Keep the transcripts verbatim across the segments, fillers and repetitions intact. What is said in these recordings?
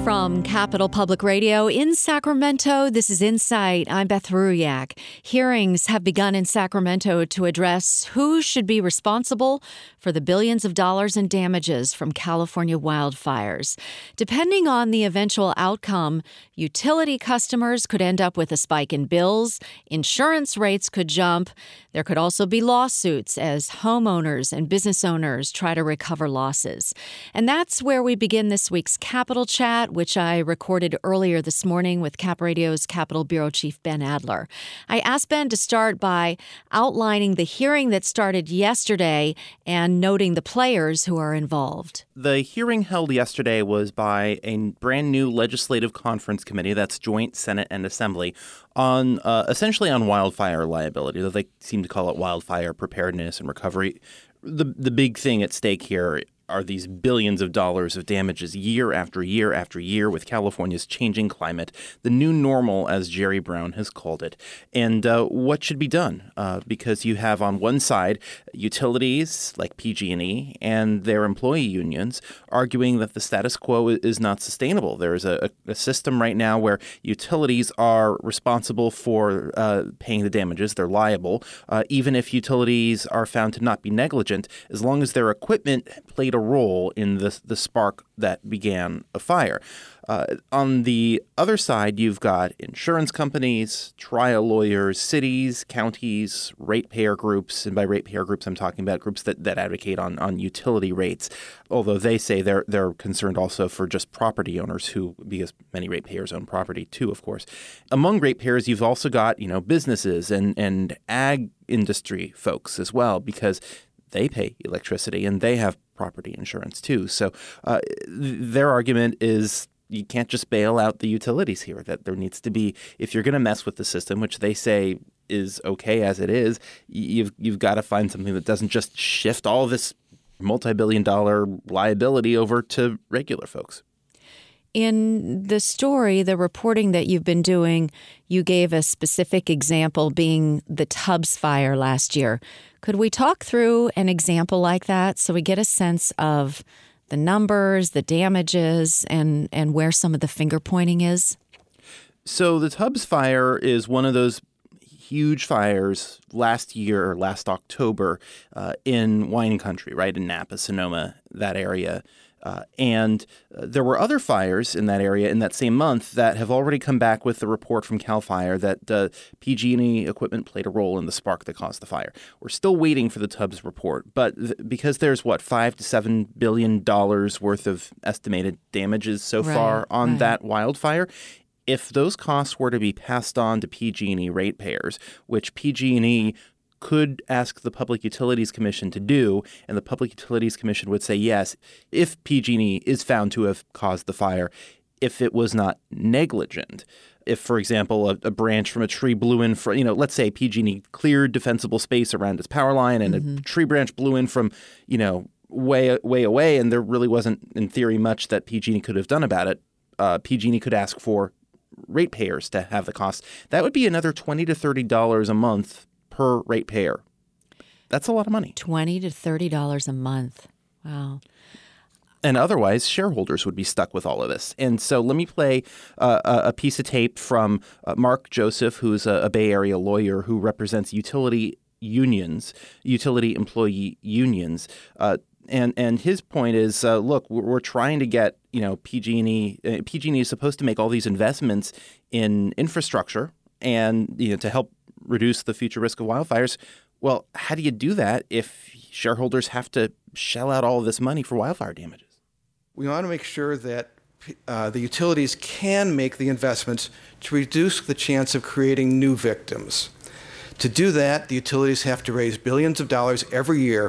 From Capital Public Radio in Sacramento, this is Insight. I'm Beth Ruyak. Hearings have begun in Sacramento to address who should be responsible for the billions of dollars in damages from California wildfires. Depending on the eventual outcome, utility customers could end up with a spike in bills, insurance rates could jump. There could also be lawsuits as homeowners and business owners try to recover losses. And that's where we begin this week's Capital Chat, which I recorded earlier this morning with Cap Radio's Capitol Bureau Chief Ben Adler. I asked Ben to start by outlining the hearing that started yesterday and noting the players who are involved. The hearing held yesterday was by a brand new legislative conference committee, that's joint Senate and Assembly, on uh, essentially on wildfire liability, though they seem to call it wildfire preparedness and recovery. The the big thing at stake here are these billions of dollars of damages year after year after year with California's changing climate, the new normal, as Jerry Brown has called it. And uh, what should be done? Uh, because you have on one side utilities like P G and E and their employee unions arguing that the status quo is not sustainable. There is a, a system right now where utilities are responsible for uh, paying the damages. They're liable, uh, even if utilities are found to not be negligent, as long as their equipment played a role in the, the spark that began a fire. Uh, on the other side, you've got insurance companies, trial lawyers, cities, counties, ratepayer groups. And by ratepayer groups, I'm talking about groups that, that advocate on, on utility rates, although they say they're they're concerned also for just property owners who, because many ratepayers own property too, of course. Among ratepayers, you've also got, you know, businesses and, and ag industry folks as well, because they pay electricity and they have property insurance too. So uh, th- their argument is you can't just bail out the utilities here, that there needs to be, if you're going to mess with the system, which they say is okay as it is, you've you've got to find something that doesn't just shift all this multi-billion dollar liability over to regular folks. In the story, the reporting that you've been doing, you gave a specific example being the Tubbs fire last year. Could we talk through an example like that so we get a sense of the numbers, the damages, and, and where some of the finger pointing is? So the Tubbs fire is one of those huge fires last year, or last October, uh, in wine country, right, in Napa, Sonoma, that area. Uh, and uh, there were other fires in that area in that same month that have already come back with the report from CAL FIRE that uh, P G and E equipment played a role in the spark that caused the fire. We're still waiting for the Tubbs report, but th- because there's, what, five to seven billion dollars worth of estimated damages so right, far on right. that wildfire, if those costs were to be passed on to P G and E ratepayers, which P G and E could ask the Public Utilities Commission to do, and the Public Utilities Commission would say yes, if P G and E is found to have caused the fire, if it was not negligent. If, for example, a, a branch from a tree blew in, for, you know, let's say P G and E cleared defensible space around its power line and mm-hmm. a tree branch blew in from, you know, way, way away, and there really wasn't, in theory, much that P G and E could have done about it, uh, P G and E could ask for ratepayers to have the cost. That would be another twenty to thirty dollars a month per ratepayer. That's a lot of money. twenty to thirty dollars a month. Wow. And otherwise, shareholders would be stuck with all of this. And so let me play uh, a piece of tape from uh, Mark Joseph, who's a, a Bay Area lawyer who represents utility unions, utility employee unions. Uh, and and his point is, uh, look, we're, we're trying to get, you know, P G and E. Uh, P G and E is supposed to make all these investments in infrastructure and, you know, to help reduce the future risk of wildfires. Well, how do you do that if shareholders have to shell out all of this money for wildfire damages? We want to make sure that uh, the utilities can make the investments to reduce the chance of creating new victims. To do that, the utilities have to raise billions of dollars every year,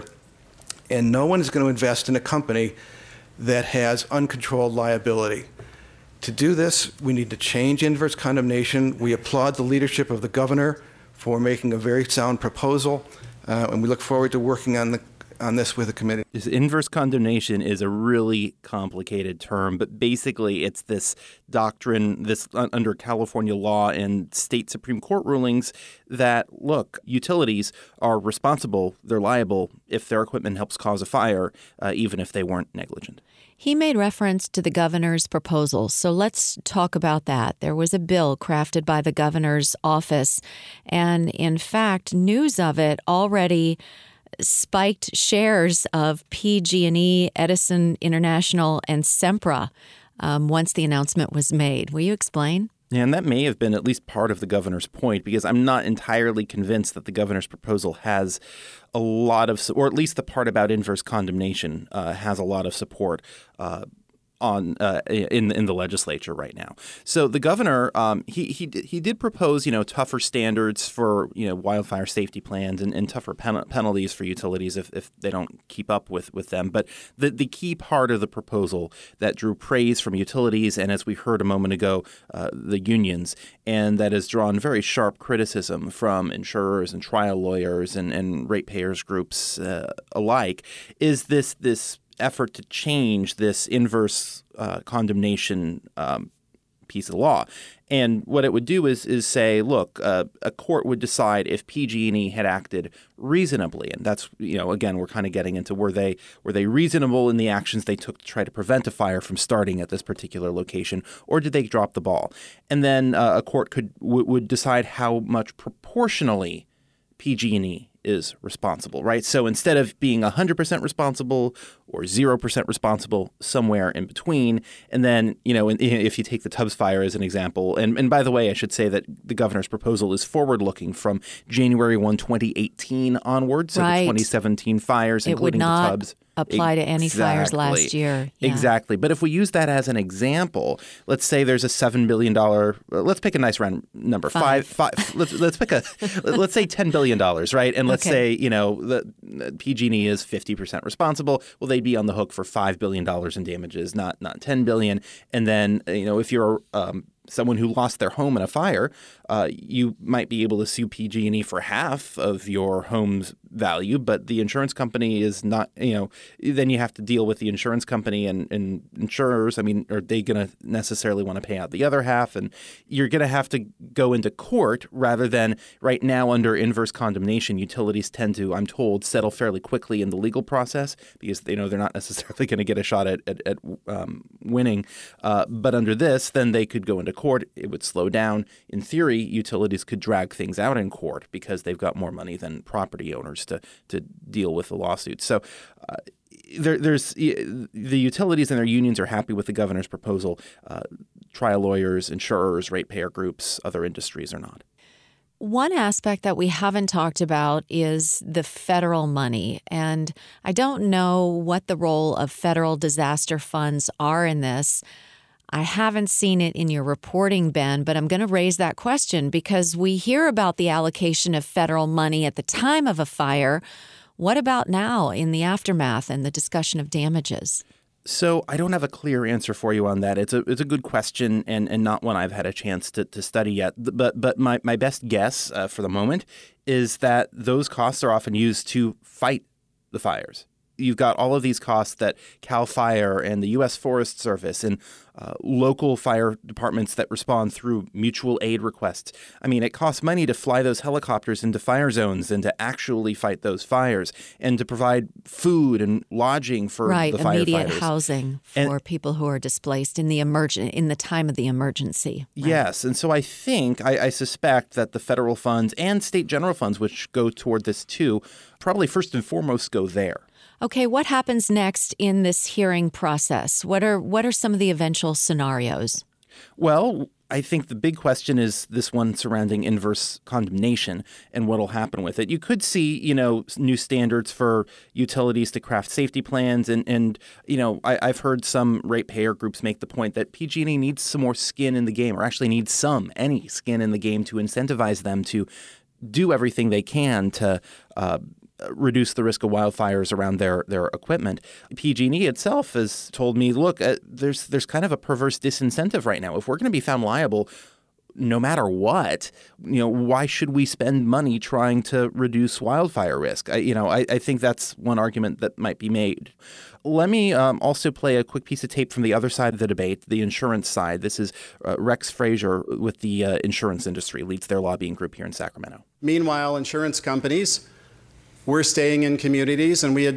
and no one is going to invest in a company that has uncontrolled liability. To do this, we need to change inverse condemnation. We applaud the leadership of the governor for making a very sound proposal, uh, and we look forward to working on the on this with the committee. This inverse condemnation is a really complicated term, but basically it's this doctrine, this uh, under California law and state Supreme Court rulings that, look, utilities are responsible, they're liable if their equipment helps cause a fire, uh, even if they weren't negligent. He made reference to the governor's proposal, so let's talk about that. There was a bill crafted by the governor's office, and in fact, news of it already spiked shares of P G and E, Edison International, and Sempra um, once the announcement was made. Will you explain? Yeah, and that may have been at least part of the governor's point, because I'm not entirely convinced that the governor's proposal has a lot of, or at least the part about inverse condemnation uh, has a lot of support uh, on uh, in in the legislature right now. So the governor, um, he he he did propose, you know, tougher standards for, you know, wildfire safety plans and, and tougher pen- penalties for utilities if, if they don't keep up with, with them. But the the key part of the proposal that drew praise from utilities and, as we heard a moment ago, uh, the unions, and that has drawn very sharp criticism from insurers and trial lawyers and, and ratepayers groups uh, alike, is this this effort to change this inverse uh, condemnation um, piece of the law. And what it would do is is say, look, uh, a court would decide if P G and E had acted reasonably, and that's, you know, again, we're kind of getting into were they were they reasonable in the actions they took to try to prevent a fire from starting at this particular location, or did they drop the ball? And then uh, a court could w- would decide how much proportionally P G and E is responsible, right? So instead of being one hundred percent responsible or zero percent responsible, somewhere in between. And then, you know, if you take the Tubbs fire as an example, and, and by the way, I should say that the governor's proposal is forward-looking from January first, twenty eighteen onwards, so right. the twenty seventeen fires, it including would not the Tubbs. apply to any Exactly. fires last year. Yeah. Exactly. But if we use that as an example, let's say there's a seven billion dollars, let's pick a nice round number, five. five, five let's, let's pick a, let's say ten billion dollars, right? And let's okay. say, you know, the, the P G and E is fifty percent responsible. Well, they'd be on the hook for five billion dollars in damages, not not ten billion dollars. And then, you know, if you're um, someone who lost their home in a fire, uh, you might be able to sue P G and E for half of your home's value, but the insurance company is not, you know, then you have to deal with the insurance company and, and insurers. I mean, are they going to necessarily want to pay out the other half? And you're going to have to go into court rather than right now under inverse condemnation. Utilities tend to, I'm told, settle fairly quickly in the legal process because they know they're not necessarily going to get a shot at, at, at um, winning. Uh, but under this, then they could go into court. It would slow down. In theory, utilities could drag things out in court because they've got more money than property owners to to deal with the lawsuits. So uh, there, there's the utilities and their unions are happy with the governor's proposal. Uh, trial lawyers, insurers, ratepayer groups, other industries are not. One aspect that we haven't talked about is the federal money. And I don't know what the role of federal disaster funds are in this. I haven't seen it in your reporting, Ben, but I'm going to raise that question because we hear about the allocation of federal money at the time of a fire. What about now in the aftermath and the discussion of damages? So I don't have a clear answer for you on that. It's a it's a good question and, and not one I've had a chance to, to study yet. But but my, my best guess uh, for the moment is that those costs are often used to fight the fires. You've got all of these costs that CAL FIRE and the U S Forest Service and uh, local fire departments that respond through mutual aid requests. I mean, it costs money to fly those helicopters into fire zones and to actually fight those fires and to provide food and lodging for right, the firefighters. Right, immediate housing for and, people who are displaced in the emergen- in the time of the emergency. Right? Yes, and so I think, I, I suspect that the federal funds and state general funds, which go toward this too, probably first and foremost go there. Okay, what happens next in this hearing process? What are what are some of the eventual scenarios? Well, I think the big question is this one surrounding inverse condemnation and what will happen with it. You could see, you know, new standards for utilities to craft safety plans. And, and you know, I, I've heard some ratepayer groups make the point that P G and E needs some more skin in the game, or actually needs some, any skin in the game to incentivize them to do everything they can to uh, reduce the risk of wildfires around their, their equipment. P G and E itself has told me, look, uh, there's there's kind of a perverse disincentive right now. If we're going to be found liable, no matter what, you know, why should we spend money trying to reduce wildfire risk? I, you know, I, I think that's one argument that might be made. Let me um, also play a quick piece of tape from the other side of the debate, the insurance side. This is uh, Rex Frazier with the uh, insurance industry, leads their lobbying group here in Sacramento. Meanwhile, insurance companies were staying in communities, and we had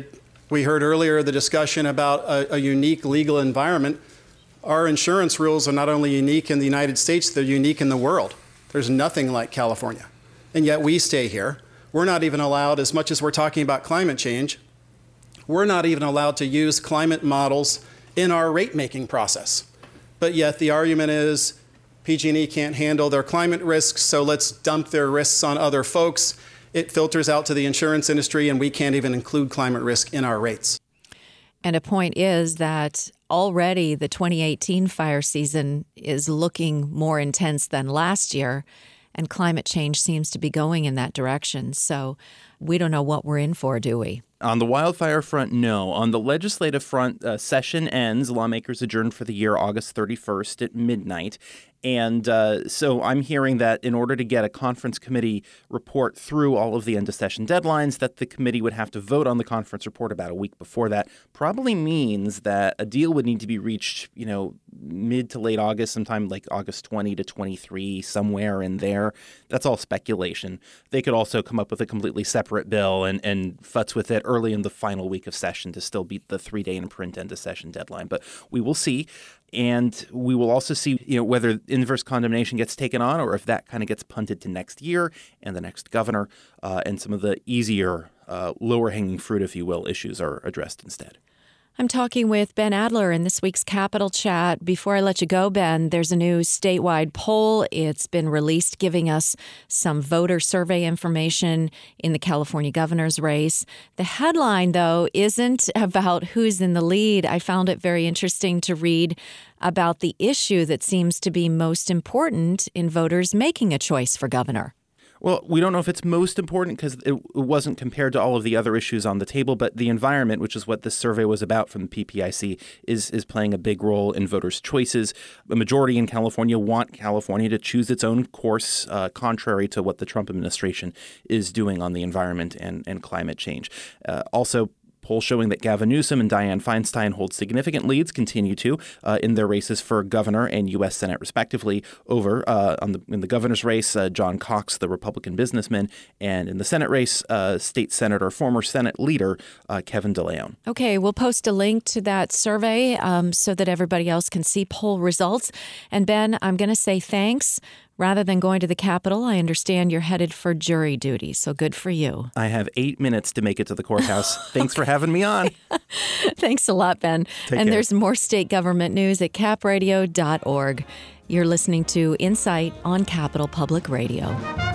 We heard earlier the discussion about a, a unique legal environment. Our insurance rules are not only unique in the United States, they're unique in the world. There's nothing like California. And yet we stay here. We're not even allowed, as much as we're talking about climate change, we're not even allowed to use climate models in our rate-making process. But yet the argument is P G and E can't handle their climate risks, so let's dump their risks on other folks. It filters out to the insurance industry, and we can't even include climate risk in our rates. And a point is that already the twenty eighteen fire season is looking more intense than last year, and climate change seems to be going in that direction. So we don't know what we're in for, do we? On the wildfire front, no. On the legislative front, uh, session ends. Lawmakers adjourn for the year August thirty-first at midnight. And uh, so I'm hearing that in order to get a conference committee report through all of the end of session deadlines, that the committee would have to vote on the conference report about a week before that. Probably means that a deal would need to be reached, you know, mid to late August, sometime like August twentieth to twenty-three, somewhere in there. That's all speculation. They could also come up with a completely separate bill and, and futz with it early in the final week of session to still beat the three-day in print end of session deadline. But we will see. And we will also see, you know, whether inverse condemnation gets taken on or if that kind of gets punted to next year and the next governor, uh, and some of the easier, uh, lower-hanging fruit, if you will, issues are addressed instead. I'm talking with Ben Adler in this week's Capital Chat. Before I let you go, Ben, there's a new statewide poll. It's been released giving us some voter survey information in the California governor's race. The headline, though, isn't about who's in the lead. I found it very interesting to read about the issue that seems to be most important in voters making a choice for governor. Well, we don't know if it's most important because it wasn't compared to all of the other issues on the table, but the environment, which is what this survey was about from the P P I C, is is playing a big role in voters' choices. The majority in California want California to choose its own course, uh, contrary to what the Trump administration is doing on the environment and, and climate change. Uh, also, polls showing that Gavin Newsom and Dianne Feinstein hold significant leads, continue to, uh, in their races for governor and U S Senate, respectively, over uh, on the in the governor's race, uh, John Cox, the Republican businessman, and in the Senate race, uh, state senator, former Senate leader, uh, Kevin DeLeon. Okay, we'll post a link to that survey um, so that everybody else can see poll results. And Ben, I'm going to say thanks. Rather than going to the Capitol, I understand you're headed for jury duty, so good for you. I have eight minutes to make it to the courthouse. Thanks for having me on. Thanks a lot, Ben. Take and care. There's more state government news at cap radio dot org. You're listening to Insight on Capital Public Radio.